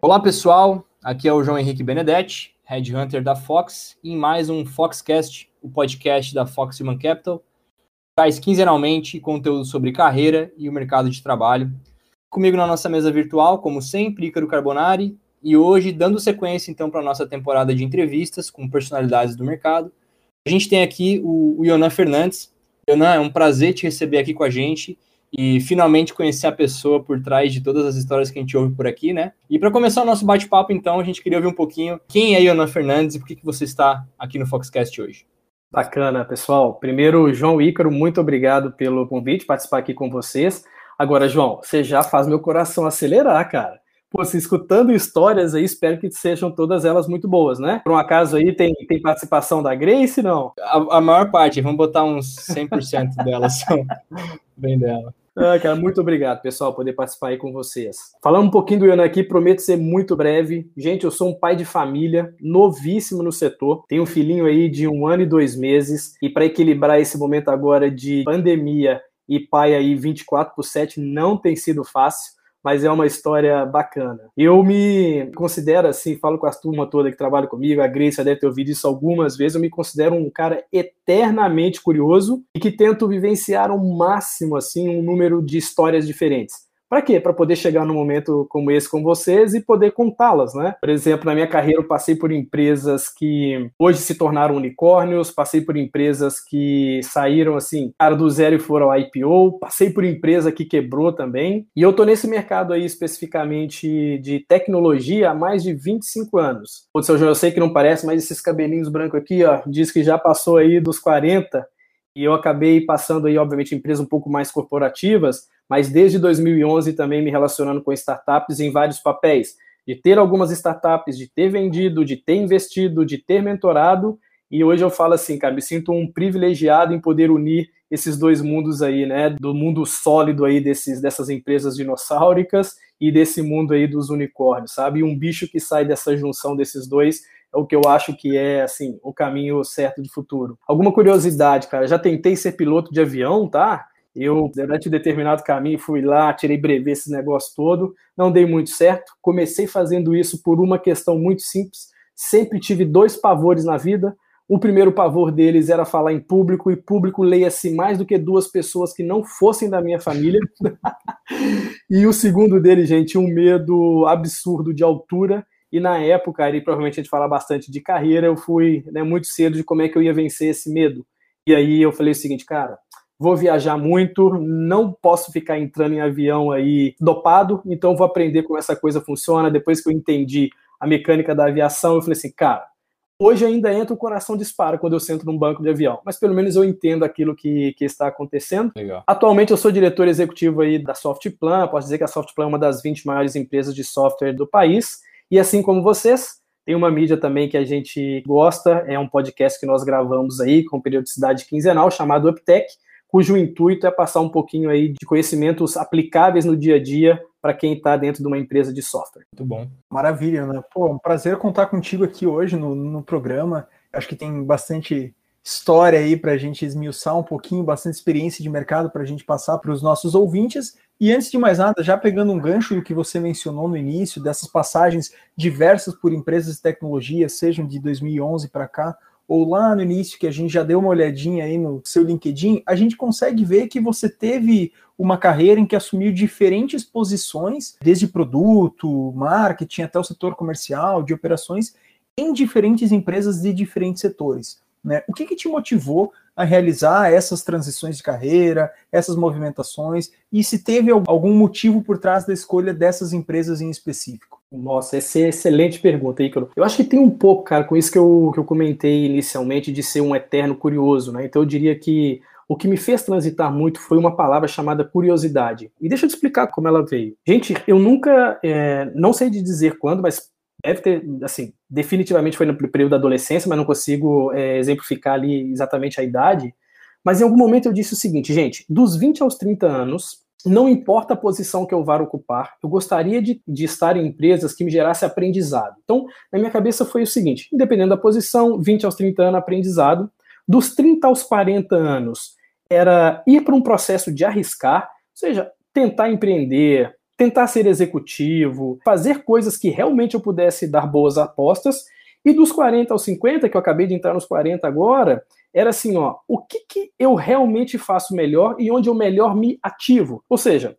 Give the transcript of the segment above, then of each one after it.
Olá pessoal, aqui é o João Henrique Benedetti, Headhunter da Fox, em mais um Foxcast, o podcast da Fox Human Capital, traz quinzenalmente conteúdo sobre carreira e o mercado de trabalho. Comigo na nossa mesa virtual, como sempre, Ícaro Carbonari, e hoje, dando sequência então para a nossa temporada de entrevistas com personalidades do mercado, a gente tem aqui o Yonan Fernandes. Yonan, é um prazer te receber aqui com a gente e finalmente conhecer a pessoa por trás de todas as histórias que a gente ouve por aqui, né? E para começar o nosso bate-papo, então, a gente queria ouvir um pouquinho quem é Yonan Fernandes e por que você está aqui no Foxcast hoje. Bacana, pessoal. Primeiro, João e Ícaro, muito obrigado pelo convite, participar aqui com vocês. Agora, João, você já faz meu coração acelerar, cara. Pô, se escutando histórias aí, espero que sejam todas elas muito boas, né? Por um acaso aí, tem participação da Grace, não? A maior parte, vamos botar uns 100% delas são bem dela. Cara, muito obrigado, pessoal, por poder participar aí com vocês. Falando um pouquinho do Yonan aqui, prometo ser muito breve. Gente, eu sou um pai de família, novíssimo no setor. Tenho um filhinho aí de 1 ano e 2 meses. E para equilibrar esse momento agora de pandemia e pai aí 24/7 não tem sido fácil, mas é uma história bacana. Eu me considero assim, falo com a turma toda que trabalha comigo, a Grace já deve ter ouvido isso algumas vezes, eu me considero um cara eternamente curioso e que tento vivenciar ao máximo assim, um número de histórias diferentes. Para quê? Para poder chegar num momento como esse com vocês e poder contá-las, né? Por exemplo, na minha carreira eu passei por empresas que hoje se tornaram unicórnios, passei por empresas que saíram assim, cara, do zero e foram ao IPO, passei por empresa que quebrou também, e eu tô nesse mercado aí especificamente de tecnologia há mais de 25 anos. Pô, seu João, eu sei que não parece, mas esses cabelinhos brancos aqui, ó, diz que já passou aí dos 40, e eu acabei passando aí, obviamente, em empresas um pouco mais corporativas, mas desde 2011 também me relacionando com startups em vários papéis, de ter algumas startups, de ter vendido, de ter investido, de ter mentorado, e hoje eu falo assim, cara, me sinto um privilegiado em poder unir esses dois mundos aí, né, do mundo sólido aí dessas empresas dinossáuricas e desse mundo aí dos unicórnios, sabe? E um bicho que sai dessa junção desses dois é o que eu acho que é, assim, o caminho certo de futuro. Alguma curiosidade, cara, já tentei ser piloto de avião, tá? Eu, durante um determinado caminho, fui lá, tirei brevê, esse negócio todo, não dei muito certo. Comecei fazendo isso por uma questão muito simples. Sempre tive 2 pavores na vida. O primeiro pavor deles era falar em público, e público leia-se mais do que 2 pessoas que não fossem da minha família. E o segundo deles, gente, um medo absurdo de altura. E na época, aí provavelmente a gente fala bastante de carreira, eu fui, né, muito cedo de como é que eu ia vencer esse medo. E aí eu falei o seguinte, cara, vou viajar muito, não posso ficar entrando em avião aí dopado, então vou aprender como essa coisa funciona. Depois que eu entendi a mecânica da aviação, eu falei assim, cara, hoje ainda entra o coração dispara quando eu sento num banco de avião, mas pelo menos eu entendo aquilo que está acontecendo. Legal. Atualmente eu sou diretor executivo aí da Softplan, posso dizer que a Softplan é uma das 20 maiores empresas de software do país, e assim como vocês, tem uma mídia também que a gente gosta, é um podcast que nós gravamos aí com periodicidade quinzenal, chamado UpTech, cujo intuito é passar um pouquinho aí de conhecimentos aplicáveis no dia a dia para quem está dentro de uma empresa de software. Muito bom. Maravilha, né? Pô, um prazer contar contigo aqui hoje no programa. Acho que tem bastante história aí para a gente esmiuçar um pouquinho, bastante experiência de mercado para a gente passar para os nossos ouvintes. E antes de mais nada, já pegando um gancho do que você mencionou no início, dessas passagens diversas por empresas de tecnologia, sejam de 2011 para cá, ou lá no início, que a gente já deu uma olhadinha aí no seu LinkedIn, a gente consegue ver que você teve uma carreira em que assumiu diferentes posições, desde produto, marketing, até o setor comercial, de operações, em diferentes empresas de diferentes setores, né? O que te motivou a realizar essas transições de carreira, essas movimentações, e se teve algum motivo por trás da escolha dessas empresas em específico? Nossa, essa é excelente pergunta, Ícaro. Eu acho que tem um pouco, cara, com isso que eu comentei inicialmente, de ser um eterno curioso, né? Então eu diria que o que me fez transitar muito foi uma palavra chamada curiosidade. E deixa eu te explicar como ela veio. Gente, eu nunca, não sei de dizer quando, mas deve ter, assim, definitivamente foi no período da adolescência, mas não consigo exemplificar ali exatamente a idade. Mas em algum momento eu disse o seguinte, gente, dos 20 aos 30 anos, não importa a posição que eu vá ocupar, eu gostaria de estar em empresas que me gerassem aprendizado. Então, na minha cabeça foi o seguinte, independente da posição, 20 aos 30 anos, aprendizado. Dos 30 aos 40 anos, era ir para um processo de arriscar, ou seja, tentar empreender, tentar ser executivo, fazer coisas que realmente eu pudesse dar boas apostas. E dos 40 aos 50, que eu acabei de entrar nos 40 agora, era assim, ó, o que eu realmente faço melhor e onde eu melhor me ativo. Ou seja,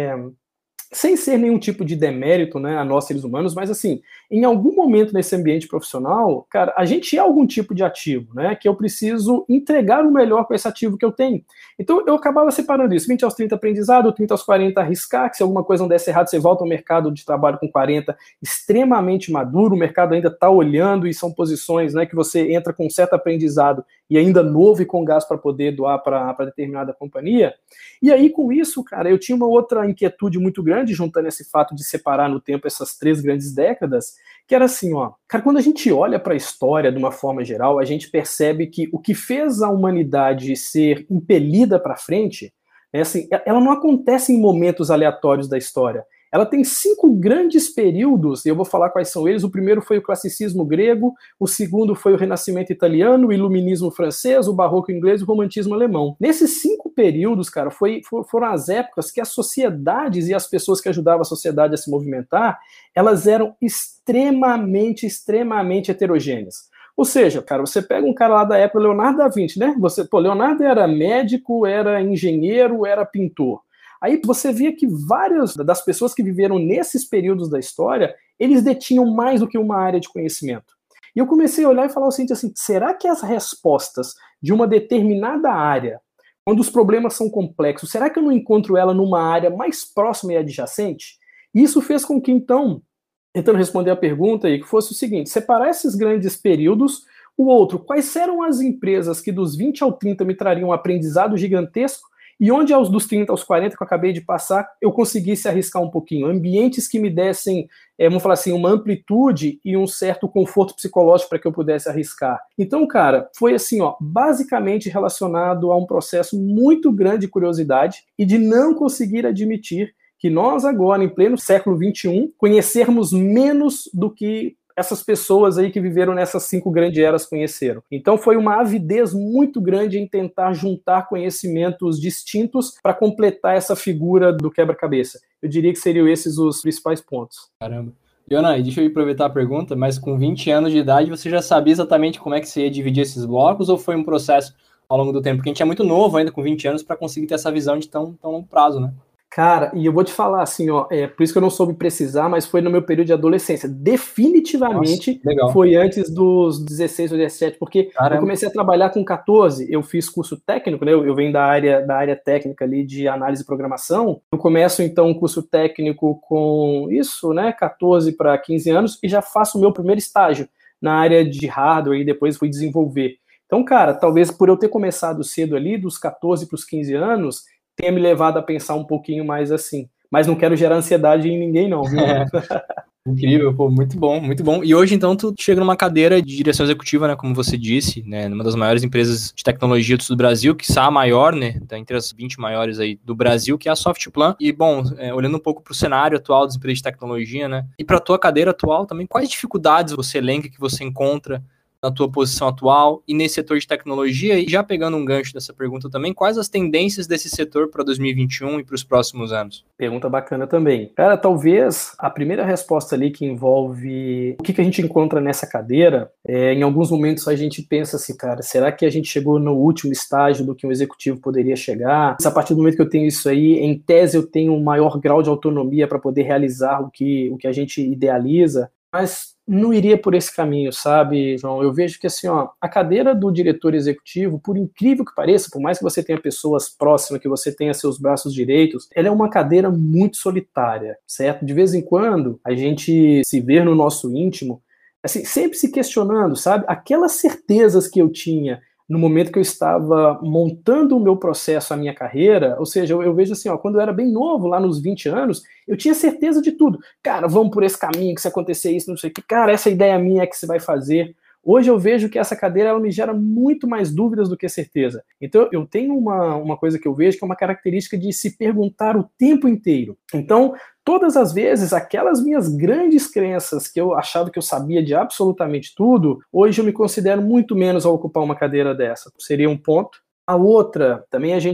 sem ser nenhum tipo de demérito, né, a nós seres humanos, mas assim, em algum momento nesse ambiente profissional, cara, a gente é algum tipo de ativo, né, que eu preciso entregar o melhor com esse ativo que eu tenho. Então eu acabava separando isso, 20 aos 30 aprendizado, 30 aos 40 arriscar, que se alguma coisa não desse errado, você volta ao mercado de trabalho com 40 extremamente maduro, o mercado ainda está olhando e são posições, né, que você entra com um certo aprendizado e ainda novo e com gás para poder doar para determinada companhia. E aí com isso, cara, eu tinha uma outra inquietude muito grande, juntando esse fato de separar no tempo essas 3 grandes décadas, que era assim, ó, cara, quando a gente olha para a história de uma forma geral, a gente percebe que o que fez a humanidade ser impelida para frente, né, assim, ela não acontece em momentos aleatórios da história. Ela tem 5 grandes períodos, e eu vou falar quais são eles. O primeiro foi o classicismo grego, o segundo foi o renascimento italiano, o iluminismo francês, o barroco inglês e o romantismo alemão. Nesses 5 períodos, cara, foram as épocas que as sociedades e as pessoas que ajudavam a sociedade a se movimentar, elas eram extremamente heterogêneas. Ou seja, cara, você pega um cara lá da época, Leonardo da Vinci, né? Leonardo era médico, era engenheiro, era pintor. Aí você via que várias das pessoas que viveram nesses períodos da história, eles detinham mais do que uma área de conhecimento. E eu comecei a olhar e falar o seguinte, assim, será que as respostas de uma determinada área, quando os problemas são complexos, será que eu não encontro ela numa área mais próxima e adjacente? E isso fez com que, então, tentando responder a pergunta aí, que fosse o seguinte, separar esses grandes períodos, o outro, quais eram as empresas que dos 20 ao 30 me trariam um aprendizado gigantesco, e onde aos dos 30 aos 40 que eu acabei de passar, eu conseguisse arriscar um pouquinho. Ambientes que me dessem, vamos falar assim, uma amplitude e um certo conforto psicológico para que eu pudesse arriscar. Então, cara, foi assim, ó, basicamente relacionado a um processo muito grande de curiosidade e de não conseguir admitir que nós agora, em pleno século XXI, conhecermos menos do que essas pessoas aí que viveram nessas 5 grandes eras conheceram. Então foi uma avidez muito grande em tentar juntar conhecimentos distintos para completar essa figura do quebra-cabeça. Eu diria que seriam esses os principais pontos. Caramba. Leona, deixa eu aproveitar a pergunta, mas com 20 anos de idade você já sabia exatamente como é que você ia dividir esses blocos ou foi um processo ao longo do tempo? Porque a gente é muito novo ainda com 20 anos para conseguir ter essa visão de tão longo prazo, né? Cara, e eu vou te falar assim, ó, por isso que eu não soube precisar, mas foi no meu período de adolescência. Definitivamente foi antes dos 16 ou 17, porque eu comecei a trabalhar com 14, eu fiz curso técnico, né? Eu venho da área técnica ali de análise e programação. Eu começo então um curso técnico com isso, né? 14 para 15 anos e já faço o meu primeiro estágio na área de hardware e depois fui desenvolver. Então, cara, talvez por eu ter começado cedo ali, dos 14 para os 15 anos, tenha me levado a pensar um pouquinho mais assim. Mas não quero gerar ansiedade em ninguém, não, viu? Incrível, pô, muito bom, muito bom. E hoje, então, tu chega numa cadeira de direção executiva, né, como você disse, né, numa das maiores empresas de tecnologia do Brasil, que está a maior, né, tá entre as 20 maiores aí do Brasil, que é a Softplan. E, bom, olhando um pouco para o cenário atual das empresas de tecnologia, né, e para a tua cadeira atual também, quais dificuldades você elenca que você encontra na tua posição atual e nesse setor de tecnologia? E já pegando um gancho dessa pergunta também, quais as tendências desse setor para 2021 e para os próximos anos? Pergunta bacana também. Cara, talvez a primeira resposta ali que envolve o que a gente encontra nessa cadeira, em alguns momentos a gente pensa assim, cara, será que a gente chegou no último estágio do que um executivo poderia chegar? Se a partir do momento que eu tenho isso aí, em tese eu tenho um maior grau de autonomia para poder realizar o que a gente idealiza, mas não iria por esse caminho, sabe, João? Eu vejo que assim, ó, a cadeira do diretor executivo, por incrível que pareça, por mais que você tenha pessoas próximas, que você tenha seus braços direitos, ela é uma cadeira muito solitária, certo? De vez em quando, a gente se vê no nosso íntimo, assim, sempre se questionando, sabe? Aquelas certezas que eu tinha no momento que eu estava montando o meu processo, a minha carreira, ou seja, eu vejo assim, ó, quando eu era bem novo, lá nos 20 anos, eu tinha certeza de tudo. Cara, vamos por esse caminho, que se acontecer isso, não sei o que, cara, essa ideia minha é que você vai fazer. Hoje eu vejo que essa cadeira ela me gera muito mais dúvidas do que certeza. Então eu tenho uma coisa que eu vejo que é uma característica de se perguntar o tempo inteiro. Então, todas as vezes, aquelas minhas grandes crenças que eu achava que eu sabia de absolutamente tudo, hoje eu me considero muito menos ao ocupar uma cadeira dessa. Seria um ponto. A outra, também a gente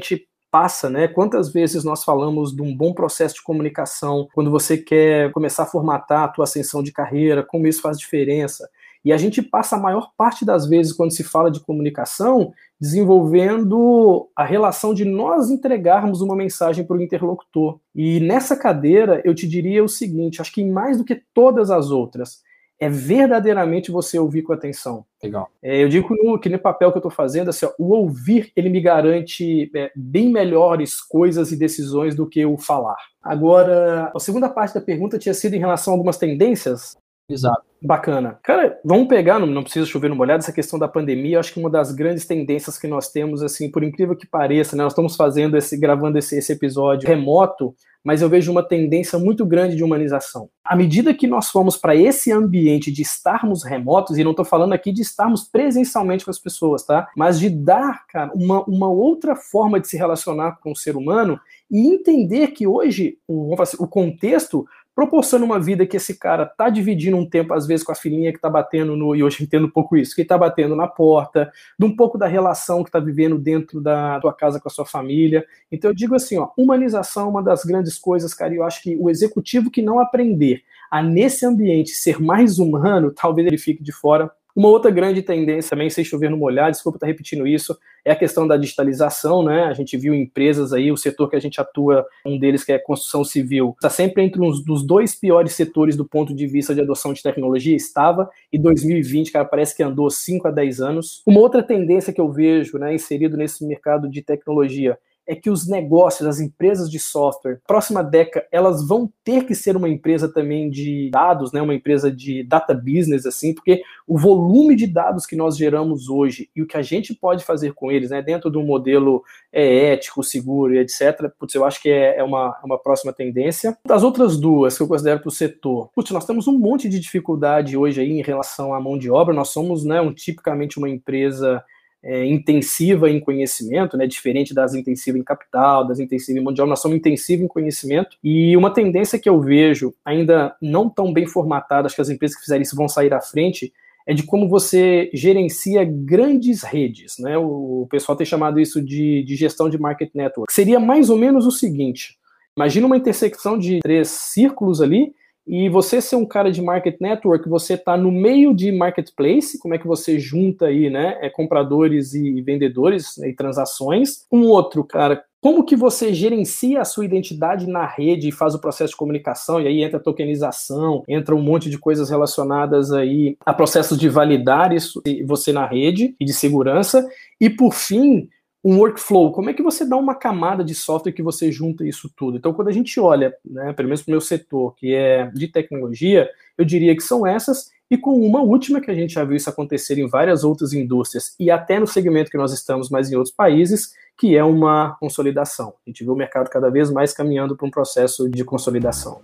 passa, né? Quantas vezes nós falamos de um bom processo de comunicação, quando você quer começar a formatar a tua ascensão de carreira, como isso faz diferença. E a gente passa a maior parte das vezes, quando se fala de comunicação, desenvolvendo a relação de nós entregarmos uma mensagem para o interlocutor. E nessa cadeira, eu te diria o seguinte, acho que mais do que todas as outras, é verdadeiramente você ouvir com atenção. Legal. Eu digo que no papel que eu estou fazendo, assim, ó, o ouvir, ele me garante bem melhores coisas e decisões do que o falar. Agora, a segunda parte da pergunta tinha sido em relação a algumas tendências. Exato. Bacana. Cara, vamos pegar, não precisa chover no molhado, essa questão da pandemia. Eu acho que uma das grandes tendências que nós temos, assim, por incrível que pareça, né, nós estamos gravando esse episódio remoto, mas eu vejo uma tendência muito grande de humanização. À medida que nós fomos para esse ambiente de estarmos remotos, e não estou falando aqui de estarmos presencialmente com as pessoas, tá? Mas de dar, cara, uma outra forma de se relacionar com o ser humano e entender que hoje o contexto proporciona uma vida que esse cara tá dividindo um tempo, às vezes, com a filhinha que tá batendo e hoje eu entendo um pouco isso, que tá batendo na porta, de um pouco da relação que tá vivendo dentro da tua casa com a sua família. Então eu digo assim, ó, humanização é uma das grandes coisas, cara, e eu acho que o executivo que não aprender a, nesse ambiente, ser mais humano, talvez ele fique de fora. Uma outra grande tendência também, sem chover no molhado, desculpa estar repetindo isso, é a questão da digitalização, né? A gente viu empresas aí, o setor que a gente atua, um deles que é construção civil, está sempre entre dos dois piores setores do ponto de vista de adoção de tecnologia, estava, e 2020, cara, parece que andou 5 a 10 anos. Uma outra tendência que eu vejo, né, inserido nesse mercado de tecnologia, é que os negócios, as empresas de software, próxima década, elas vão ter que ser uma empresa também de dados, né, uma empresa de data business, assim, porque o volume de dados que nós geramos hoje e o que a gente pode fazer com eles, né, dentro de um modelo ético, seguro e etc., putz, eu acho que é uma próxima tendência. Das outras duas que eu considero para o setor, putz, nós temos um monte de dificuldade hoje aí em relação à mão de obra, nós somos, né, tipicamente uma empresa intensiva em conhecimento, né, diferente das intensivas em capital, das intensivas em mão de obra, nós somos intensivos em conhecimento, e uma tendência que eu vejo, ainda não tão bem formatada, acho que as empresas que fizerem isso vão sair à frente, é de como você gerencia grandes redes, né, o pessoal tem chamado isso de gestão de market network, seria mais ou menos o seguinte, imagina uma intersecção de 3 círculos ali, e você ser um cara de market network, você está no meio de marketplace, como é que você junta aí, né, compradores e vendedores, né, e transações. Um outro, cara, como que você gerencia a sua identidade na rede e faz o processo de comunicação, e aí entra a tokenização, entra um monte de coisas relacionadas aí a processos de validar isso, você na rede e de segurança. E por fim, um workflow, como é que você dá uma camada de software que você junta isso tudo? Então, quando a gente olha, né, pelo menos para o meu setor, que é de tecnologia, eu diria que são essas, e com uma última que a gente já viu isso acontecer em várias outras indústrias, e até no segmento que nós estamos, mas em outros países, que é uma consolidação. A gente vê o mercado cada vez mais caminhando para um processo de consolidação.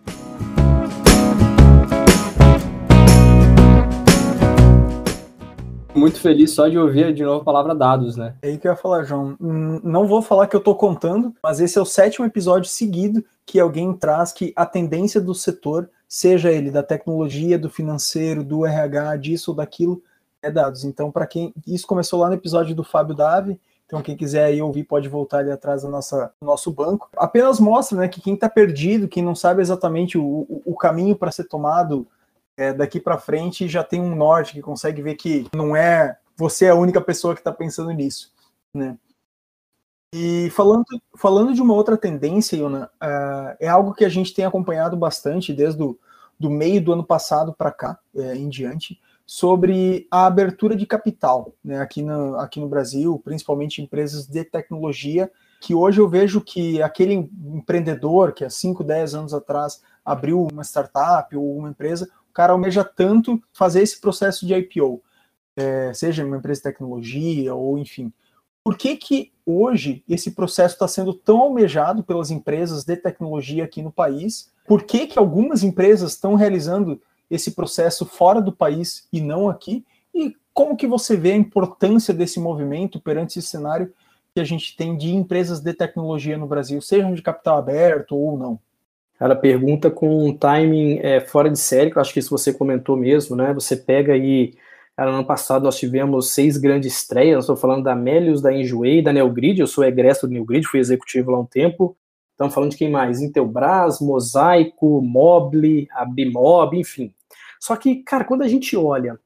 Muito feliz só de ouvir de novo a palavra dados, né? É aí que eu ia falar, João. Não vou falar que eu tô contando, mas esse é o 7º episódio seguido que alguém traz que a tendência do setor, seja ele da tecnologia, do financeiro, do RH, disso ou daquilo, é dados. Então, para quem... Isso começou lá no episódio do Fábio Davi, então quem quiser aí ouvir pode voltar ali atrás do nosso banco. Apenas mostra, né, que quem está perdido, quem não sabe exatamente o caminho para ser tomado daqui para frente, já tem um norte que consegue ver que não é você a única pessoa que está pensando nisso, né? E falando de uma outra tendência, Yona, é algo que a gente tem acompanhado bastante desde do meio do ano passado para cá, em diante, sobre a abertura de capital, né, aqui no Brasil, principalmente empresas de tecnologia, que hoje eu vejo que aquele empreendedor que há 5, 10 anos atrás abriu uma startup ou uma empresa, o cara almeja tanto fazer esse processo de IPO, seja uma empresa de tecnologia ou enfim. Por que hoje esse processo está sendo tão almejado pelas empresas de tecnologia aqui no país? Por que algumas empresas estão realizando esse processo fora do país e não aqui? E como que você vê a importância desse movimento perante esse cenário que a gente tem de empresas de tecnologia no Brasil, sejam de capital aberto ou não? Cara, pergunta com um timing fora de série, que eu acho que isso você comentou mesmo, né? Você pega aí, Cara, no ano passado nós tivemos 6 grandes estreias. Estou falando da Melius, da Enjoei, da Neogrid. Eu sou egresso do Neogrid, fui executivo lá um tempo. Estamos falando de quem mais? Intelbras, Mosaico, Mobile, a Bimob, enfim. Só que, cara, quando a gente olha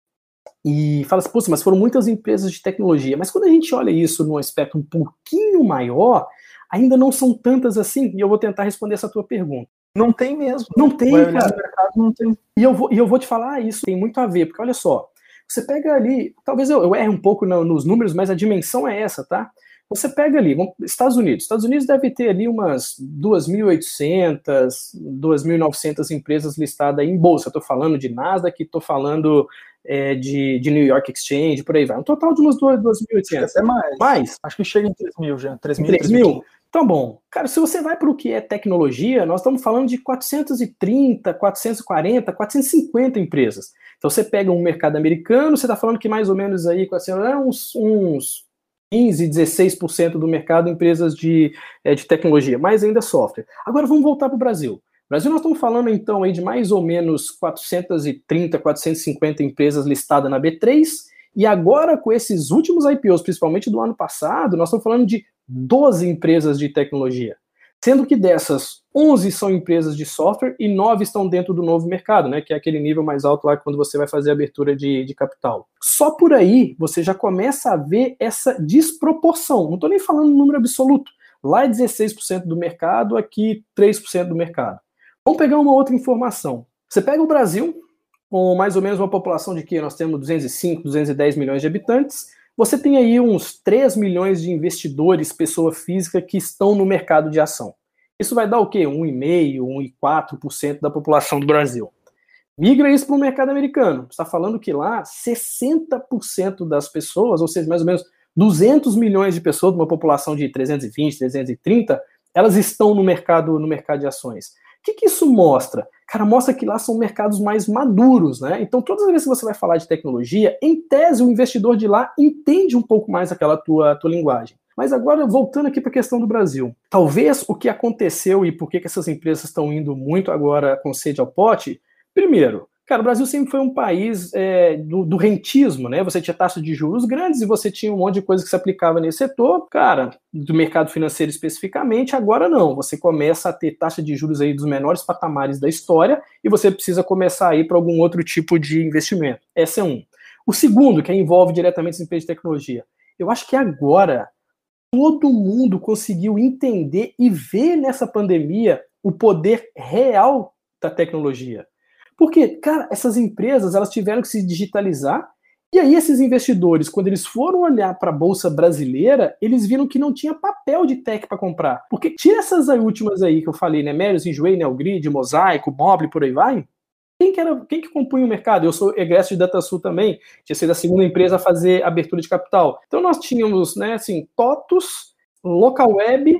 e fala assim, pô, mas foram muitas empresas de tecnologia. Mas quando a gente olha isso num aspecto um pouquinho maior, ainda não são tantas assim. E eu vou tentar responder essa tua pergunta. Não tem mesmo. Não tem, cara. No mercado não tem. E eu vou te falar, isso tem muito a ver, porque olha só, você pega ali, talvez eu erre um pouco nos números, mas a dimensão é essa, tá? Você pega ali, Estados Unidos deve ter ali umas 2.800, 2.900 empresas listadas em bolsa. Estou falando de Nasdaq, estou falando de New York Exchange, por aí vai. Um total de umas 2.800. Até mais. Mais? Acho que chega em 3.000 já. 3.000? Então, bom, cara, se você vai para o que é tecnologia, nós estamos falando de 430, 440, 450 empresas. Então, você pega um mercado americano, você está falando que mais ou menos aí, uns 15, 16% do mercado empresas de tecnologia, mais ainda software. Agora, vamos voltar para o Brasil. No Brasil, nós estamos falando, então, aí de mais ou menos 430, 450 empresas listadas na B3, e agora, com esses últimos IPOs, principalmente do ano passado, nós estamos falando de 12 empresas de tecnologia, sendo que dessas, 11 são empresas de software e 9 estão dentro do novo mercado, né, que é aquele nível mais alto lá quando você vai fazer a abertura de capital. Só por aí você já começa a ver essa desproporção. Não estou nem falando no número absoluto. Lá é 16% do mercado, aqui 3% do mercado. Vamos pegar uma outra informação. Você pega o Brasil, com mais ou menos uma população de que nós temos 205, 210 milhões de habitantes, você tem aí uns 3 milhões de investidores, pessoa física, que estão no mercado de ação. Isso vai dar o quê? 1,5%, 1,4% da população do Brasil. Migra isso para o mercado americano. Você está falando que lá 60% das pessoas, ou seja, mais ou menos 200 milhões de pessoas, de uma população de 320, 330, elas estão no mercado de ações. O que isso mostra? Cara, mostra que lá são mercados mais maduros, né? Então, todas as vezes que você vai falar de tecnologia, em tese, o investidor de lá entende um pouco mais aquela tua linguagem. Mas agora, voltando aqui para a questão do Brasil. Talvez o que aconteceu e por que essas empresas estão indo muito agora com sede ao pote, primeiro, cara, o Brasil sempre foi um país do rentismo, né? Você tinha taxas de juros grandes e você tinha um monte de coisa que se aplicava nesse setor, cara, do mercado financeiro especificamente. Agora não, você começa a ter taxa de juros aí dos menores patamares da história e você precisa começar a ir para algum outro tipo de investimento. Esse é um. O segundo, que envolve diretamente as empresas de tecnologia. Eu acho que agora todo mundo conseguiu entender e ver nessa pandemia o poder real da tecnologia. Porque, cara, essas empresas, elas tiveram que se digitalizar, e aí esses investidores, quando eles foram olhar para a Bolsa Brasileira, eles viram que não tinha papel de tech para comprar. Porque tira essas últimas aí que eu falei, né, Melius, Enjoei, Neogrid, Mosaico, Mobile, por aí vai. Quem que compunha o mercado? Eu sou egresso de DataSul também, tinha sido a segunda empresa a fazer abertura de capital. Então nós tínhamos, né, assim, TOTUS, Localweb,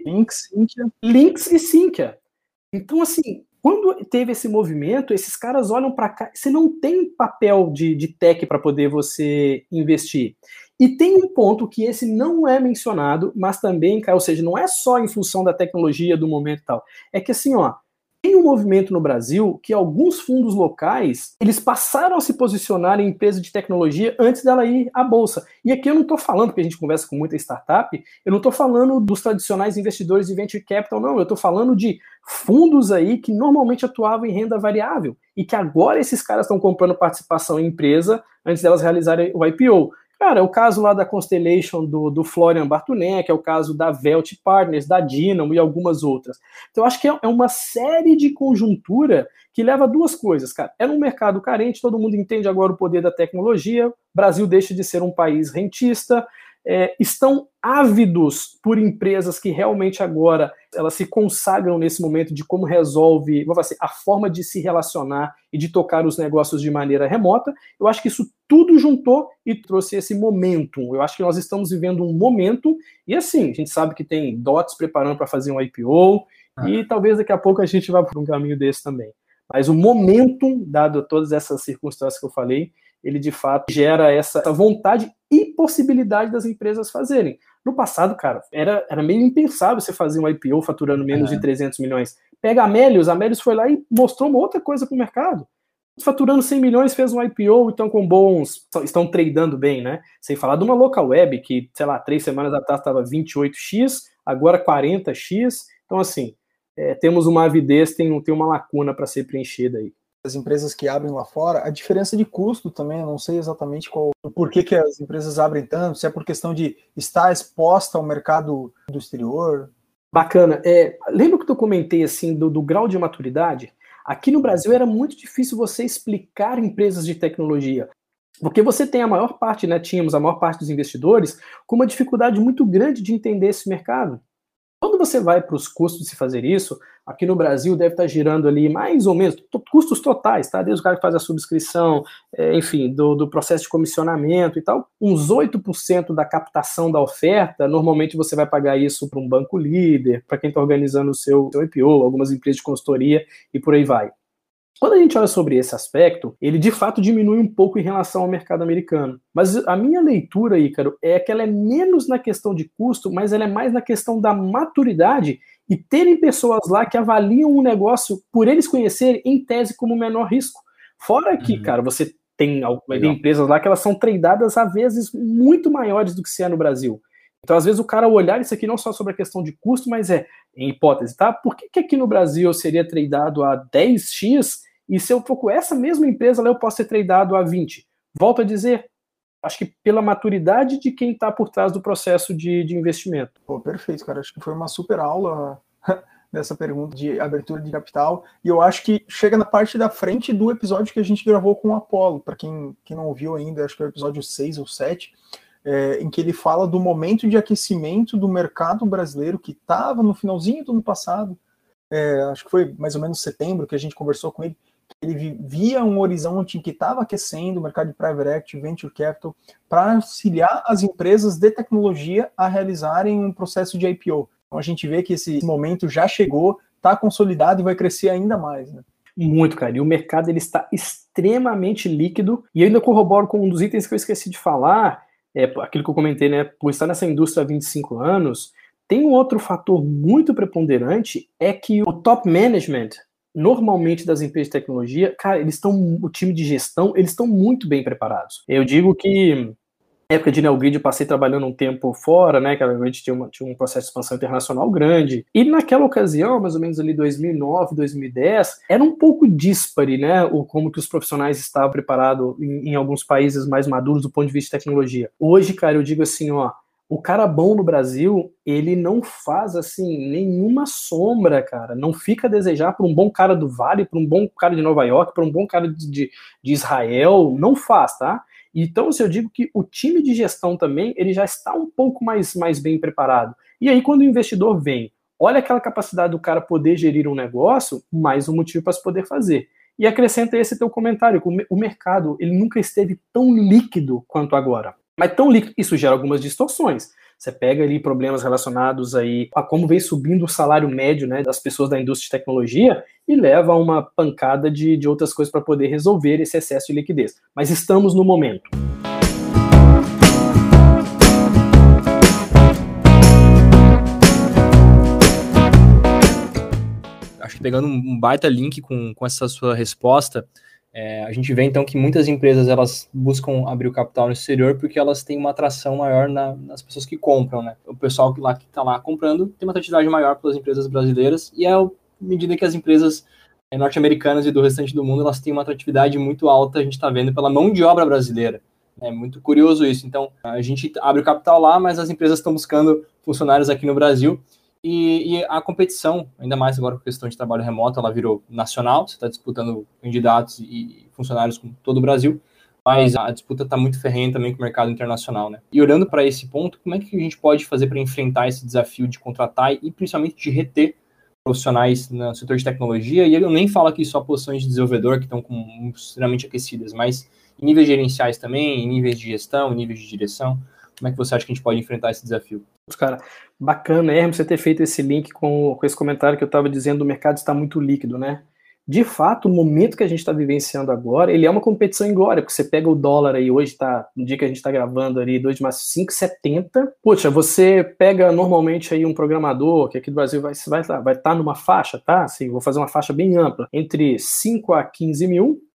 Lynx e Sinqia. Então, assim, quando teve esse movimento, esses caras olham para cá, você não tem papel de tech para poder você investir. E tem um ponto que esse não é mencionado, mas também, ou seja, não é só em função da tecnologia do momento e tal. É que assim, ó, tem um movimento no Brasil que alguns fundos locais, eles passaram a se posicionar em empresas de tecnologia antes dela ir à bolsa. E aqui eu não estou falando, porque a gente conversa com muita startup, eu não estou falando dos tradicionais investidores de venture capital, não. Eu estou falando de fundos aí que normalmente atuavam em renda variável e que agora esses caras estão comprando participação em empresa antes delas realizarem o IPO. Cara, é o caso lá da Constellation do Florian Bartunek, é o caso da Velt Partners, da Dynamo e algumas outras. Então, eu acho que é uma série de conjuntura que leva a duas coisas, cara. É num mercado carente, todo mundo entende agora o poder da tecnologia, o Brasil deixa de ser um país rentista, estão ávidos por empresas que realmente agora elas se consagram nesse momento de como resolve, vou falar assim, a forma de se relacionar e de tocar os negócios de maneira remota. Eu acho que isso tudo juntou e trouxe esse momentum. Eu acho que nós estamos vivendo um momentum e assim, a gente sabe que tem DOTS preparando para fazer um IPO e talvez daqui a pouco a gente vá por um caminho desse também. Mas o momentum, dado todas essas circunstâncias que eu falei, ele de fato gera essa vontade e possibilidade das empresas fazerem. No passado, cara, era meio impensável você fazer um IPO faturando menos de 300 milhões. Pega a Melius foi lá e mostrou uma outra coisa para o mercado. faturando 100 milhões, fez um IPO, então com bons, estão tradando bem, né? Sem falar de uma local web que, sei lá, 3 semanas atrás estava 28x, agora 40x. Então, assim, temos uma avidez, tem uma lacuna para ser preenchida aí. As empresas que abrem lá fora, a diferença de custo também, eu não sei exatamente por que as empresas abrem tanto, se é por questão de estar exposta ao mercado do exterior. Bacana. Lembra que eu comentei assim do grau de maturidade? Aqui no Brasil era muito difícil você explicar empresas de tecnologia, porque você tem a maior parte, né, tínhamos a maior parte dos investidores com uma dificuldade muito grande de entender esse mercado. Quando você vai para os custos de se fazer isso, aqui no Brasil deve estar girando ali mais ou menos, custos totais, tá? Desde o cara que faz a subscrição, enfim, do processo de comissionamento e tal, uns 8% da captação da oferta, normalmente você vai pagar isso para um banco líder, para quem está organizando o seu IPO, algumas empresas de consultoria e por aí vai. Quando a gente olha sobre esse aspecto, ele de fato diminui um pouco em relação ao mercado americano. Mas a minha leitura, Ícaro, é que ela é menos na questão de custo, mas ela é mais na questão da maturidade e terem pessoas lá que avaliam o negócio por eles conhecerem, em tese, como menor risco. Fora que, cara, você tem empresas lá que elas são tradeadas a vezes muito maiores do que se é no Brasil. Então, às vezes, o cara olhar isso aqui não só sobre a questão de custo, mas em hipótese, tá? Por que aqui no Brasil eu seria tradeado a 10x e se eu for com essa mesma empresa lá eu posso ser tradeado a 20? Volto a dizer, acho que pela maturidade de quem está por trás do processo de investimento. Pô, perfeito, cara. Acho que foi uma super aula dessa pergunta de abertura de capital. E eu acho que chega na parte da frente do episódio que a gente gravou com o Apollo. Para quem não ouviu ainda, acho que é o episódio 6 ou 7, em que ele fala do momento de aquecimento do mercado brasileiro que estava no finalzinho do ano passado. Acho que foi mais ou menos setembro que a gente conversou com ele. Ele via um horizonte em que estava aquecendo o mercado de private equity, venture capital, para auxiliar as empresas de tecnologia a realizarem um processo de IPO. Então a gente vê que esse momento já chegou, está consolidado e vai crescer ainda mais, né? Muito, cara. E o mercado ele está extremamente líquido. E eu ainda corroboro com um dos itens que eu esqueci de falar, aquilo que eu comentei, né? Por estar nessa indústria há 25 anos, tem um outro fator muito preponderante, é que o top management, normalmente das empresas de tecnologia, cara, o time de gestão, eles estão muito bem preparados. Eu digo que na época de Neogrid eu passei trabalhando um tempo fora, né, que a gente tinha um processo de expansão internacional grande, e naquela ocasião, mais ou menos ali 2009, 2010, era um pouco díspare, né, como que os profissionais estavam preparados em alguns países mais maduros do ponto de vista de tecnologia. Hoje, cara, eu digo assim, o cara bom no Brasil, ele não faz, assim, nenhuma sombra, cara. Não fica a desejar para um bom cara do Vale, para um bom cara de Nova York, para um bom cara de Israel. Não faz, tá? Então, se eu digo que o time de gestão também, ele já está um pouco mais bem preparado. E aí, quando o investidor vem, olha aquela capacidade do cara poder gerir um negócio, mais um motivo para se poder fazer. E acrescenta esse teu comentário, o mercado, ele nunca esteve tão líquido quanto agora. Mas tão líquido, isso gera algumas distorções. Você pega ali problemas relacionados aí a como vem subindo o salário médio, né, das pessoas da indústria de tecnologia e leva a uma pancada de outras coisas para poder resolver esse excesso de liquidez. Mas estamos no momento. Acho que pegando um baita link com essa sua resposta, a gente vê então que muitas empresas elas buscam abrir o capital no exterior porque elas têm uma atração maior nas pessoas que compram, né? O pessoal que está lá comprando tem uma atratividade maior pelas empresas brasileiras e à medida que as empresas norte-americanas e do restante do mundo elas têm uma atratividade muito alta, a gente está vendo pela mão de obra brasileira. É muito curioso isso. Então, a gente abre o capital lá, mas as empresas estão buscando funcionários aqui no Brasil. E a competição, ainda mais agora com a questão de trabalho remoto, ela virou nacional, você está disputando candidatos e funcionários com todo o Brasil, mas a disputa está muito ferrenha também com o mercado internacional, né? E olhando para esse ponto, como é que a gente pode fazer para enfrentar esse desafio de contratar e principalmente de reter profissionais no setor de tecnologia? E eu nem falo aqui só posições de desenvolvedor que estão extremamente aquecidas, mas em níveis gerenciais também, em níveis de gestão, em níveis de direção. Como é que você acha que a gente pode enfrentar esse desafio? Cara, bacana, Hermes, você ter feito esse link com esse comentário que eu estava dizendo, o mercado está muito líquido, né? De fato, o momento que a gente está vivenciando agora, ele é uma competição inglória, porque você pega o dólar aí, hoje no dia que a gente está gravando ali, 2 de março, 5,70. Poxa, você pega normalmente aí um programador, que aqui do Brasil vai estar numa faixa, tá? Assim, vou fazer uma faixa bem ampla, entre 5 a 15 mil,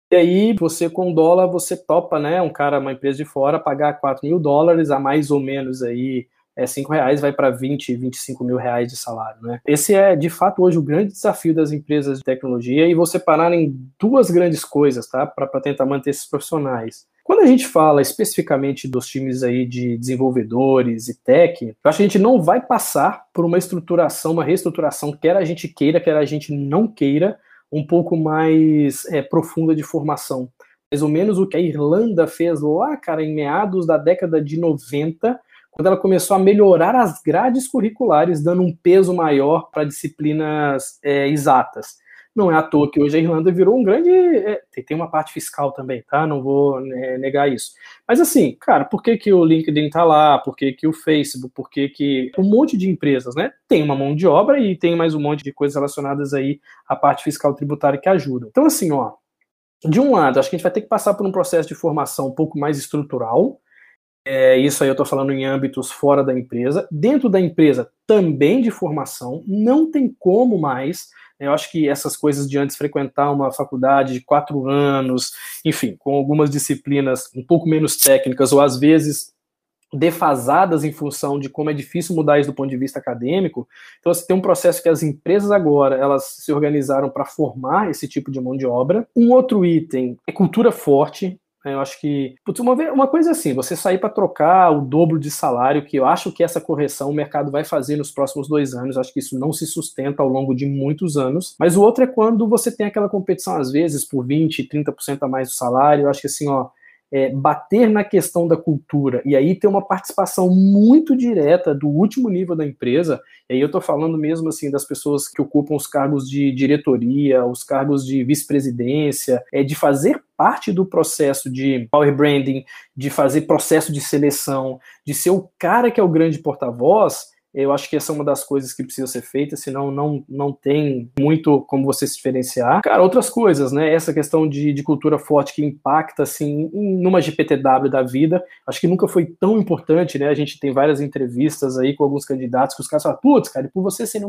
E aí, você com dólar, você topa, né, uma empresa de fora, pagar $4.000 a mais ou menos aí, R$5 vai para 20, R$25.000 de salário, né? Esse é, de fato, hoje o grande desafio das empresas de tecnologia e você parar em duas grandes coisas, tá? Para tentar manter esses profissionais. Quando a gente fala especificamente dos times aí de desenvolvedores e tech, eu acho que a gente não vai passar por uma estruturação, uma reestruturação, quer a gente queira, quer a gente não queira, um pouco mais profunda de formação. Mais ou menos o que a Irlanda fez lá, cara, em meados da década de 90, quando ela começou a melhorar as grades curriculares, dando um peso maior para disciplinas exatas. Não é à toa que hoje a Irlanda virou um grande... tem uma parte fiscal também, tá? Não vou negar isso. Mas assim, cara, por que o LinkedIn tá lá? Por que o Facebook? Por que um monte de empresas, né? Tem uma mão de obra e tem mais um monte de coisas relacionadas aí à parte fiscal tributária que ajudam. Então assim, ó, de um lado, acho que a gente vai ter que passar por um processo de formação um pouco mais estrutural. Isso aí eu estou falando em âmbitos fora da empresa. Dentro da empresa, também de formação. Não tem como mais... Eu acho que essas coisas de antes frequentar uma faculdade de 4 anos, enfim, com algumas disciplinas um pouco menos técnicas ou às vezes defasadas em função de como é difícil mudar isso do ponto de vista acadêmico. Então, você tem um processo que as empresas agora, elas se organizaram para formar esse tipo de mão de obra. Um outro item é cultura forte. Eu acho que, uma coisa assim, você sair para trocar o dobro de salário, que eu acho que essa correção o mercado vai fazer nos próximos 2 anos, acho que isso não se sustenta ao longo de muitos anos, mas o outro é quando você tem aquela competição, às vezes, por 20%, 30% a mais do salário. Eu acho que assim, bater na questão da cultura, e aí ter uma participação muito direta do último nível da empresa, e aí eu estou falando mesmo assim das pessoas que ocupam os cargos de diretoria, os cargos de vice-presidência, de fazer parte do processo de power branding, de fazer processo de seleção, de ser o cara que é o grande porta-voz. Eu acho que essa é uma das coisas que precisa ser feita, senão não tem muito como você se diferenciar. Cara, outras coisas, né? Essa questão de cultura forte que impacta, assim, numa GPTW da vida, acho que nunca foi tão importante, né? A gente tem várias entrevistas aí com alguns candidatos que os caras falam, putz, cara, e por você ser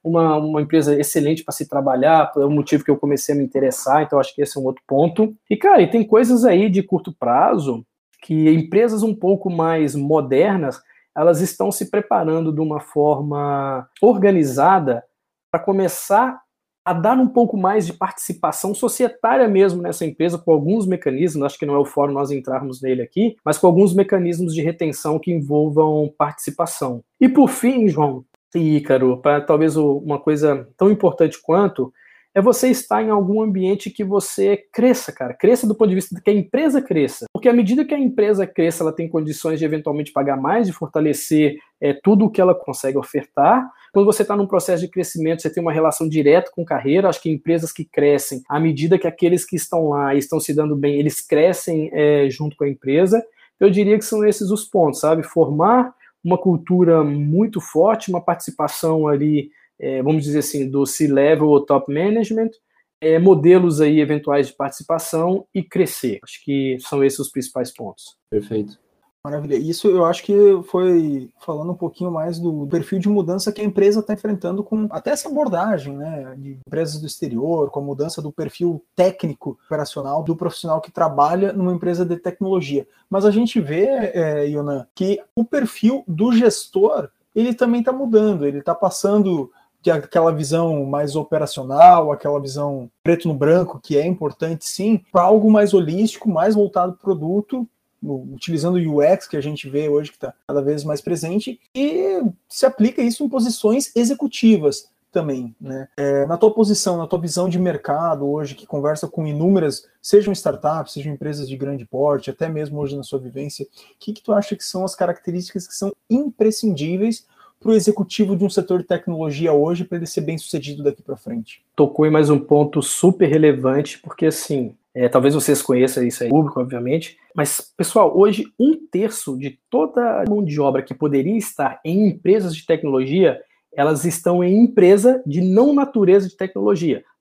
uma empresa excelente para se trabalhar, é o motivo que eu comecei a me interessar, então acho que esse é um outro ponto. E, cara, e tem coisas aí de curto prazo que empresas um pouco mais modernas, elas estão se preparando de uma forma organizada para começar a dar um pouco mais de participação societária mesmo nessa empresa, com alguns mecanismos, acho que não é o fórum nós entrarmos nele aqui, mas com alguns mecanismos de retenção que envolvam participação. E por fim, João e Ícaro, para talvez uma coisa tão importante quanto, é você estar em algum ambiente que você cresça, cara. Cresça do ponto de vista de que a empresa cresça. Porque à medida que a empresa cresça, ela tem condições de eventualmente pagar mais, de fortalecer tudo o que ela consegue ofertar. Quando você está num processo de crescimento, você tem uma relação direta com carreira. Acho que empresas que crescem, à medida que aqueles que estão lá e estão se dando bem, eles crescem junto com a empresa. Eu diria que são esses os pontos, sabe? Formar uma cultura muito forte, uma participação ali, vamos dizer assim, do C-Level ou Top Management, modelos aí eventuais de participação e crescer. Acho que são esses os principais pontos. Perfeito. Maravilha. Isso eu acho que foi falando um pouquinho mais do perfil de mudança que a empresa está enfrentando com até essa abordagem, né, de empresas do exterior, com a mudança do perfil técnico operacional do profissional que trabalha numa empresa de tecnologia. Mas a gente vê, Ionan, que o perfil do gestor, ele também está mudando, ele está passando de aquela visão mais operacional, aquela visão preto no branco, que é importante sim, para algo mais holístico, mais voltado para o produto, utilizando o UX que a gente vê hoje que está cada vez mais presente, e se aplica isso em posições executivas também, né? Na tua posição, na tua visão de mercado hoje, que conversa com inúmeras, sejam startups, sejam empresas de grande porte, até mesmo hoje na sua vivência, o que tu acha que são as características que são imprescindíveis para o executivo de um setor de tecnologia hoje, para ele ser bem sucedido daqui para frente? Tocou em mais um ponto super relevante, porque assim, talvez vocês conheçam isso aí, público, obviamente, mas, pessoal, hoje 1/3 de toda a mão de obra que poderia estar em empresas de tecnologia, elas estão em empresa de não natureza de tecnologia.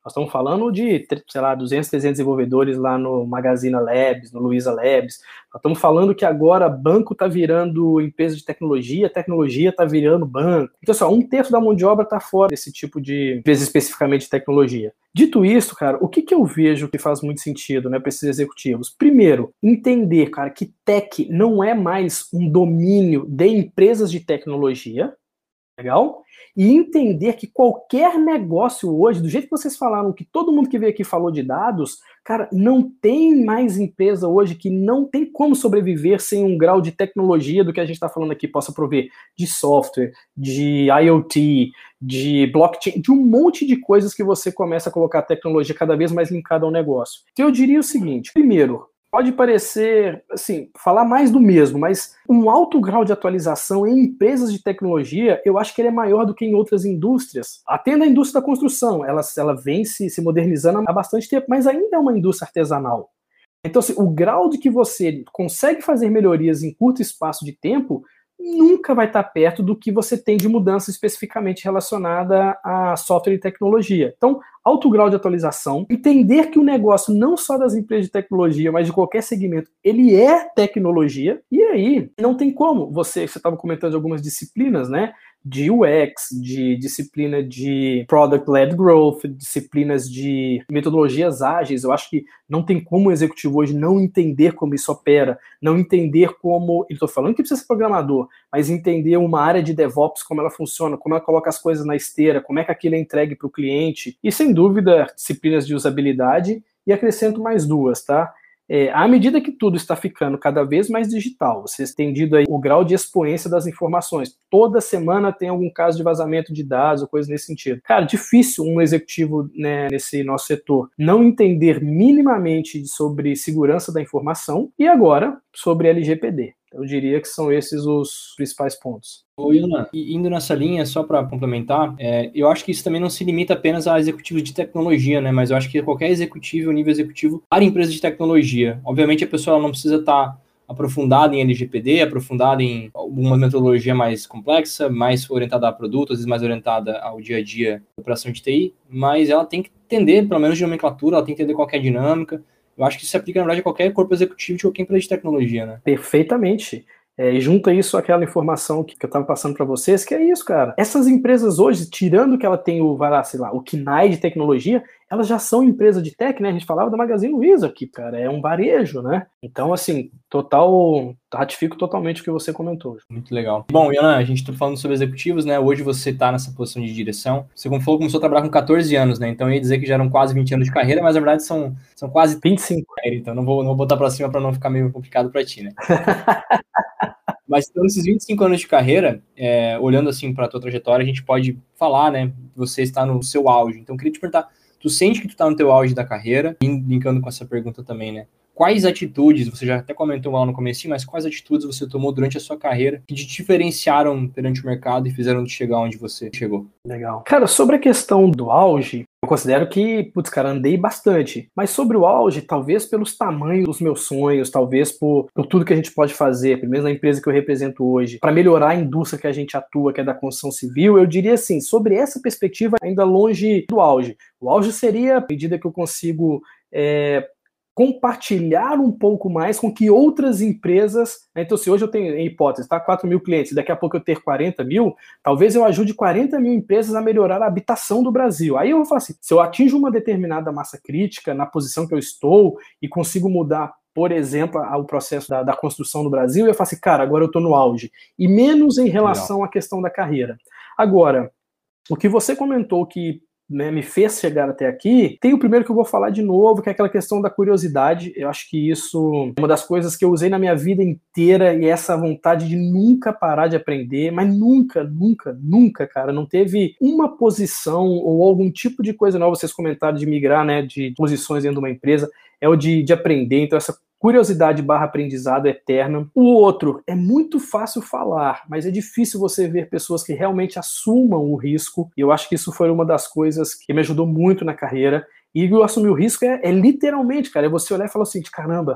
Nós estamos falando de, sei lá, 200, 300 desenvolvedores lá no Magazine Labs, no Luiza Labs. Nós estamos falando que agora banco está virando empresa de tecnologia está virando banco. Então, só, 1/3 da mão de obra está fora desse tipo de empresa especificamente de tecnologia. Dito isso, cara, o que eu vejo que faz muito sentido, né, para esses executivos? Primeiro, entender, cara, que tech não é mais um domínio de empresas de tecnologia, legal? E entender que qualquer negócio hoje, do jeito que vocês falaram, que todo mundo que veio aqui falou de dados, cara, não tem mais empresa hoje que não tem como sobreviver sem um grau de tecnologia do que a gente está falando aqui, possa prover de software, de IoT, de blockchain, de um monte de coisas que você começa a colocar a tecnologia cada vez mais linkada ao negócio. Então eu diria o seguinte, primeiro, pode parecer, assim, falar mais do mesmo, mas um alto grau de atualização em empresas de tecnologia, eu acho que ele é maior do que em outras indústrias. Até na indústria da construção, ela vem se modernizando há bastante tempo, mas ainda é uma indústria artesanal. Então, assim, o grau de que você consegue fazer melhorias em curto espaço de tempo nunca vai estar perto do que você tem de mudança especificamente relacionada a software e tecnologia. Então, alto grau de atualização, entender que o negócio não só das empresas de tecnologia, mas de qualquer segmento, ele é tecnologia, e aí não tem como. Você estava comentando de algumas disciplinas, né? De UX, de disciplina de Product-Led Growth, disciplinas de metodologias ágeis. Eu acho que não tem como o executivo hoje não entender como isso opera, não entender como, eu estou falando que precisa ser programador, mas entender uma área de DevOps, como ela funciona, como ela coloca as coisas na esteira, como é que aquilo é entregue para o cliente, e sem dúvida, disciplinas de usabilidade, e acrescento mais duas, tá? À medida que tudo está ficando cada vez mais digital, vocês têm tido aí o grau de expoência das informações. Toda semana tem algum caso de vazamento de dados ou coisa nesse sentido. Cara, difícil um executivo, né, nesse nosso setor não entender minimamente sobre segurança da informação e agora sobre LGPD. Eu diria que são esses os principais pontos. Oi, Ana. E indo nessa linha, só para complementar, eu acho que isso também não se limita apenas a executivos de tecnologia, né? Mas eu acho que qualquer executivo, nível executivo, para empresas de tecnologia. Obviamente, a pessoa não precisa estar aprofundada em LGPD, aprofundada em alguma metodologia mais complexa, mais orientada a produtos, às vezes mais orientada ao dia a dia da operação de TI, mas ela tem que entender, pelo menos, de nomenclatura, ela tem que entender qual que é a dinâmica. Eu acho que isso se aplica, na verdade, a qualquer corpo executivo de qualquer empresa de tecnologia, né? Perfeitamente. E junta isso àquela informação que eu estava passando para vocês, que é isso, cara. Essas empresas hoje, tirando que ela tem o KNAI de tecnologia, elas já são empresa de tech, né? A gente falava da Magazine Luiza aqui, cara, é um varejo, né? Então, assim, ratifico totalmente o que você comentou. Muito legal. Bom, Yana, a gente está falando sobre executivos, né? Hoje você está nessa posição de direção. Você, como falou, começou a trabalhar com 14 anos, né? Então, eu ia dizer que já eram quase 20 anos de carreira, mas na verdade são quase 25. Então, não vou botar para cima para não ficar meio complicado para ti, né? Mas então, nesses 25 anos de carreira, olhando assim para a tua trajetória, a gente pode falar, né? Você está no seu auge. Então, eu queria te perguntar, tu sente que tu está no teu auge da carreira? E linkando com essa pergunta também, né? Quais atitudes, você já até comentou lá no comecinho, mas quais atitudes você tomou durante a sua carreira que te diferenciaram perante o mercado e fizeram te chegar onde você chegou? Legal. Cara, sobre a questão do auge, eu considero que, andei bastante. Mas sobre o auge, talvez pelos tamanhos dos meus sonhos, talvez por tudo que a gente pode fazer, pelo menos na empresa que eu represento hoje, para melhorar a indústria que a gente atua, que é da construção civil, eu diria assim, sobre essa perspectiva, ainda longe do auge. O auge seria a medida que eu consigo compartilhar um pouco mais com que outras empresas, né? Então se hoje eu tenho, em hipótese, 4 mil clientes, daqui a pouco eu ter 40 mil, talvez eu ajude 40 mil empresas a melhorar a habitação do Brasil. Aí eu vou falar assim, se eu atinjo uma determinada massa crítica na posição que eu estou e consigo mudar, por exemplo, o processo da construção no Brasil, eu falo assim, cara, agora eu estou no auge. E menos em relação à questão da carreira. Agora, o que você comentou que me fez chegar até aqui, tem o primeiro que eu vou falar de novo, que é aquela questão da curiosidade. Eu acho que isso é uma das coisas que eu usei na minha vida inteira, e essa vontade de nunca parar de aprender, mas nunca, cara, não teve uma posição ou algum tipo de coisa nova. Vocês comentaram de migrar, né, de posições dentro de uma empresa, é o de aprender. Então essa curiosidade / aprendizado eterno. O outro, é muito fácil falar, mas é difícil você ver pessoas que realmente assumam o risco, e eu acho que isso foi uma das coisas que me ajudou muito na carreira. E eu assumir o risco é literalmente, cara, é você olhar e falar assim, caramba,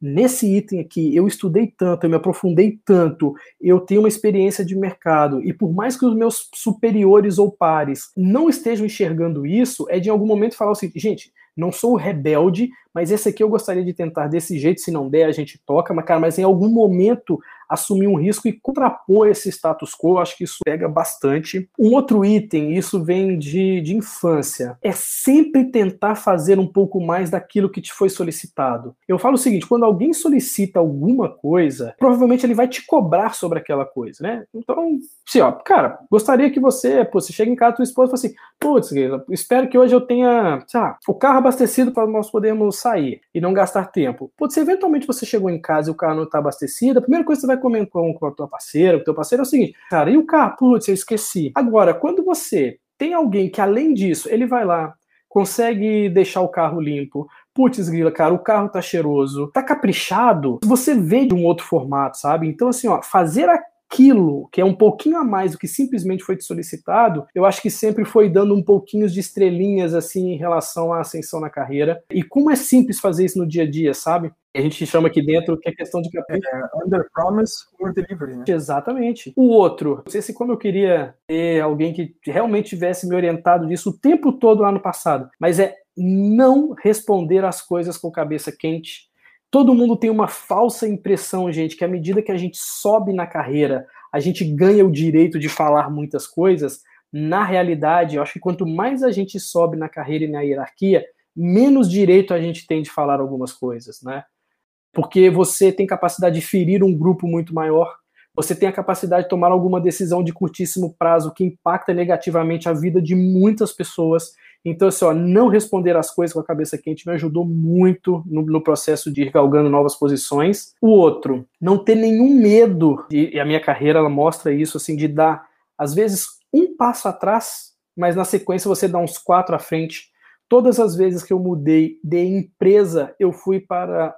nesse item aqui, eu estudei tanto, eu me aprofundei tanto, eu tenho uma experiência de mercado, e por mais que os meus superiores ou pares não estejam enxergando isso, é de algum momento falar o seguinte, gente, não sou rebelde, mas esse aqui eu gostaria de tentar desse jeito, se não der a gente toca, mas, cara, mas em algum momento assumir um risco e contrapor esse status quo, acho que isso pega bastante. Um outro item, isso vem de infância, é sempre tentar fazer um pouco mais daquilo que te foi solicitado. Eu falo o seguinte, quando alguém solicita alguma coisa, provavelmente ele vai te cobrar sobre aquela coisa, né? Então, assim, ó, cara, gostaria que você chega em casa, tua esposa e fala assim, putz, espero que hoje eu tenha, sei lá, o carro abastecido para nós podermos sair e não gastar tempo. Putz, se eventualmente você chegou em casa e o carro não está abastecido, a primeira coisa que você vai comentar com a tua parceira, com o teu parceiro é o seguinte, cara, e o carro? Putz, eu esqueci. Agora, quando você tem alguém que, além disso, ele vai lá, consegue deixar o carro limpo, putz, grila, cara, o carro tá cheiroso, tá caprichado, você vê de um outro formato, sabe? Então, assim, ó, fazer aquilo que é um pouquinho a mais do que simplesmente foi te solicitado, eu acho que sempre foi dando um pouquinho de estrelinhas, assim, em relação à ascensão na carreira. E como é simples fazer isso no dia a dia, sabe? A gente chama aqui dentro que é questão de capricho. Under promise, over delivery, né? Exatamente. O outro, não sei se como eu queria ter alguém que realmente tivesse me orientado disso o tempo todo lá no passado, mas é não responder as coisas com cabeça quente. Todo mundo tem uma falsa impressão, gente, que à medida que a gente sobe na carreira, a gente ganha o direito de falar muitas coisas. Na realidade, eu acho que quanto mais a gente sobe na carreira e na hierarquia, menos direito a gente tem de falar algumas coisas, né? Porque você tem capacidade de ferir um grupo muito maior, você tem a capacidade de tomar alguma decisão de curtíssimo prazo que impacta negativamente a vida de muitas pessoas. Então, assim, ó, não responder as coisas com a cabeça quente me ajudou muito no processo de ir galgando novas posições. O outro, não ter nenhum medo, e a minha carreira ela mostra isso, assim, de dar, às vezes, um passo atrás, mas na sequência você dá uns 4 à frente. Todas as vezes que eu mudei de empresa, eu fui para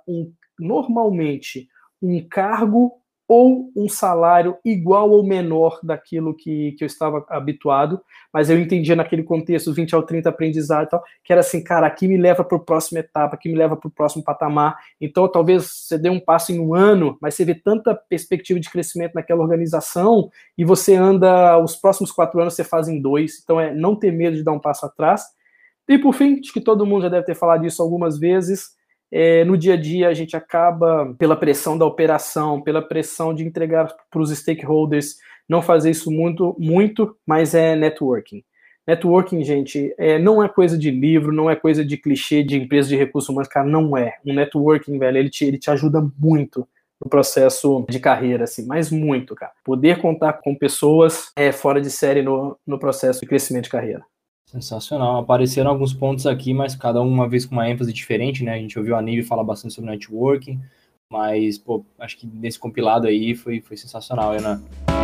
normalmente um cargo ou um salário igual ou menor daquilo que eu estava habituado, mas eu entendia naquele contexto 20 ao 30 aprendizado e tal, que era assim, cara, aqui me leva para a próxima etapa, aqui me leva para o próximo patamar. Então talvez você dê um passo em um ano, mas você vê tanta perspectiva de crescimento naquela organização e você anda, os próximos 4 anos você faz em 2, então é não ter medo de dar um passo atrás. E por fim, acho que todo mundo já deve ter falado isso algumas vezes, no dia a dia a gente acaba, pela pressão da operação, pela pressão de entregar para os stakeholders, não fazer isso muito, mas é networking. Networking, gente, não é coisa de livro, não é coisa de clichê de empresa de recursos humanos, cara, não é. Um networking, velho, ele te ajuda muito no processo de carreira, assim, mas muito, cara. Poder contar com pessoas é fora de série no processo de crescimento de carreira. Sensacional. Apareceram alguns pontos aqui, mas cada uma vez com uma ênfase diferente, né? A gente ouviu a Nive falar bastante sobre networking, mas, pô, acho que nesse compilado aí foi sensacional, Ana.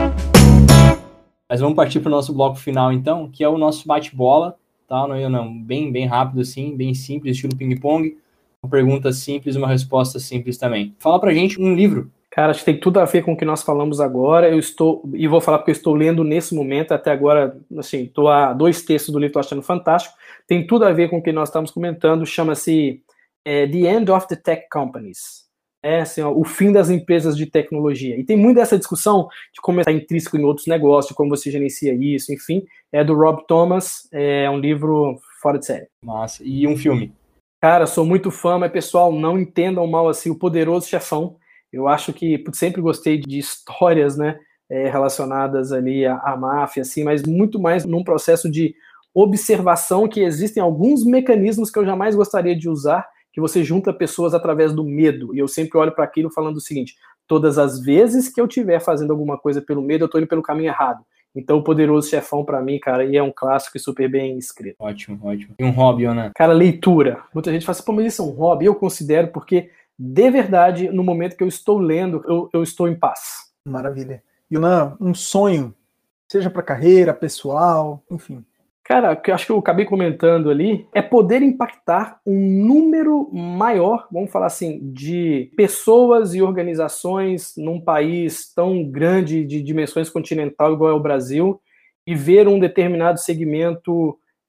Mas vamos partir para o nosso bloco final, então, que é o nosso bate-bola, tá, Ana? Bem rápido, assim, bem simples, estilo ping-pong. Uma pergunta simples, uma resposta simples também. Fala pra gente um livro. Cara, acho que tem tudo a ver com o que nós falamos agora. E vou falar porque eu estou lendo nesse momento, até agora, assim, estou a 2 textos do livro, estou achando fantástico. Tem tudo a ver com o que nós estamos comentando, chama-se The End of the Tech Companies. Assim, ó, o fim das empresas de tecnologia. E tem muito dessa discussão de como está intrínseco em outros negócios, de como você gerencia isso, enfim. É do Rob Thomas, é um livro fora de série. Massa. E um filme? Cara, sou muito fã, mas pessoal, não entendam mal assim, O Poderoso Chefão. Eu acho que sempre gostei de histórias, né, relacionadas ali à máfia, assim, mas muito mais num processo de observação que existem alguns mecanismos que eu jamais gostaria de usar, que você junta pessoas através do medo. E eu sempre olho para aquilo falando o seguinte, todas as vezes que eu estiver fazendo alguma coisa pelo medo, eu estou indo pelo caminho errado. Então, O Poderoso Chefão, para mim, cara, é um clássico e super bem escrito. Ótimo. E um hobby, Ana? Cara, leitura. Muita gente fala assim, pô, mas isso é um hobby? Eu considero porque... De verdade, no momento que eu estou lendo, eu estou em paz. Maravilha. E um sonho, seja para carreira, pessoal, enfim. Cara, o que eu acho que eu acabei comentando ali é poder impactar um número maior, vamos falar assim, de pessoas e organizações num país tão grande de dimensões continental igual é o Brasil e ver um determinado segmento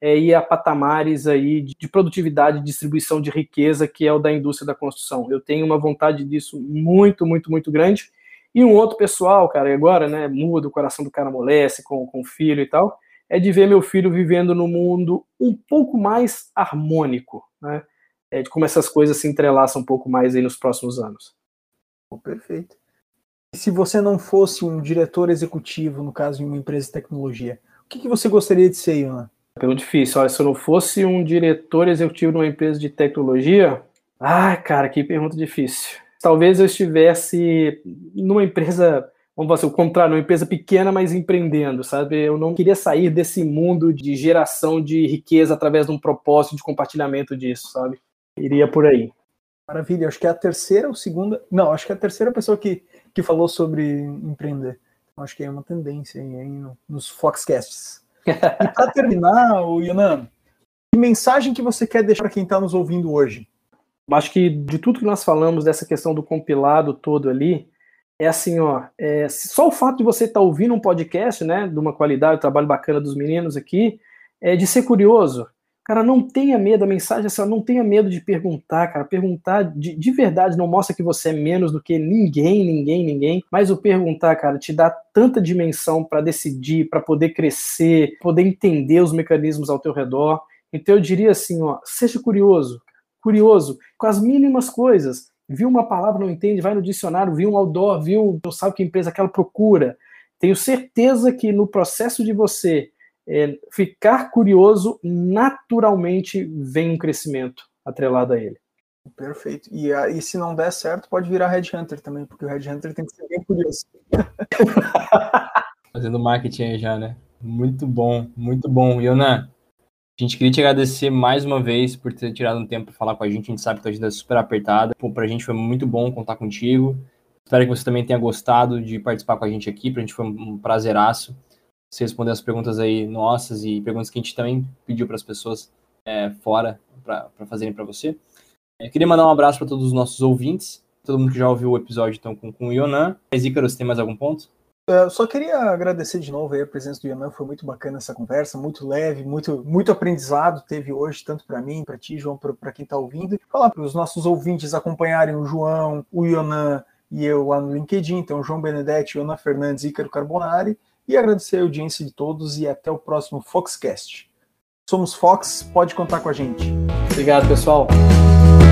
ir a patamares aí de produtividade e distribuição de riqueza, que é o da indústria da construção. Eu tenho uma vontade disso muito, muito, muito grande. E um outro pessoal, cara, e agora, né, muda, o coração do cara amolece com o filho e tal, é de ver meu filho vivendo num mundo um pouco mais harmônico, né? De como essas coisas se entrelaçam um pouco mais aí nos próximos anos. Perfeito. E se você não fosse um diretor executivo, no caso de uma empresa de tecnologia, o que você gostaria de ser, Ionan? Pelo difícil. Olha, se eu não fosse um diretor executivo de uma empresa de tecnologia... cara, que pergunta difícil. Talvez eu estivesse numa empresa, vamos fazer o contrário, numa empresa pequena, mas empreendendo, sabe? Eu não queria sair desse mundo de geração de riqueza através de um propósito de compartilhamento disso, sabe? Iria por aí. Maravilha. Acho que é a terceira ou segunda... Não, acho que é a terceira pessoa que falou sobre empreender. Então, acho que é uma tendência aí nos Foxcasts. E para terminar, Ionan, que mensagem que você quer deixar para quem está nos ouvindo hoje? Acho que de tudo que nós falamos dessa questão do compilado todo ali, é assim, só o fato de você estar ouvindo um podcast, né, de uma qualidade, um trabalho bacana dos meninos aqui, de ser curioso. Cara, não tenha medo, a mensagem é assim, não tenha medo de perguntar, cara. Perguntar de verdade não mostra que você é menos do que ninguém, mas o perguntar, cara, te dá tanta dimensão para decidir, para poder crescer, poder entender os mecanismos ao teu redor. Então eu diria assim, seja curioso com as mínimas coisas. Viu uma palavra, não entende, vai no dicionário, viu um outdoor, não sabe que empresa que ela procura. Tenho certeza que no processo de você ficar curioso, naturalmente vem um crescimento atrelado a ele. Perfeito. E se não der certo, pode virar Headhunter também, porque o Headhunter tem que ser bem curioso. Fazendo marketing aí já, né? Muito bom, muito bom. Ionan, a gente queria te agradecer mais uma vez por ter tirado um tempo para falar com a gente sabe que a agenda é super apertada. Pô, pra gente foi muito bom contar contigo. Espero que você também tenha gostado de participar com a gente aqui. Pra gente foi um prazeraço você responder as perguntas aí nossas e perguntas que a gente também pediu para as pessoas fora para fazerem para você. Queria mandar um abraço para todos os nossos ouvintes, todo mundo que já ouviu o episódio então, com o Ionan. Mas, Ícaro, você tem mais algum ponto? Só queria agradecer de novo aí a presença do Ionan, foi muito bacana essa conversa, muito leve, muito aprendizado teve hoje, tanto para mim, para ti, João, para quem está ouvindo. Falar para os nossos ouvintes acompanharem o João, o Ionan e eu lá no LinkedIn, então João Benedetti, Ionan Fernandes e Ícaro Carbonari, e agradecer a audiência de todos e até o próximo Foxcast. Somos Fox, pode contar com a gente. Obrigado, pessoal.